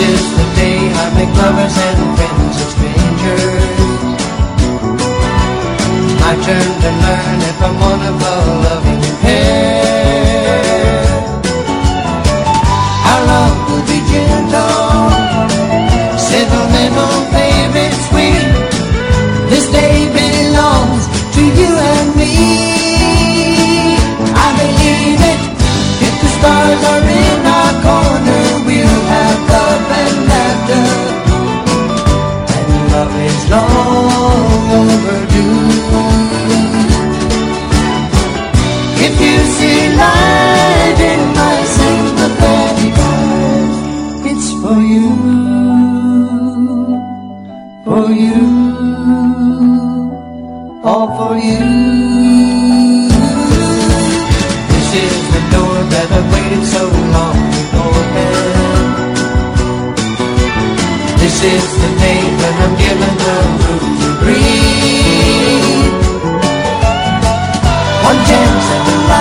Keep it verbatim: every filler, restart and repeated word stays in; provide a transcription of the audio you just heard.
is the day I make lovers and friends of strangers. My turn to learn if I'm one of a loving pair. Our love will be gentle, sentimental, baby, sweet. This day belongs to you and me. I believe it. If the stars are in our corner, we'll have love and laughter, and love is long overdue. If you see light in my sympathetic eyes, it's for you, for you, all for you. This is the door that I've waited so long to open. This is the day when I'm given the room to breathe. One chance at the light.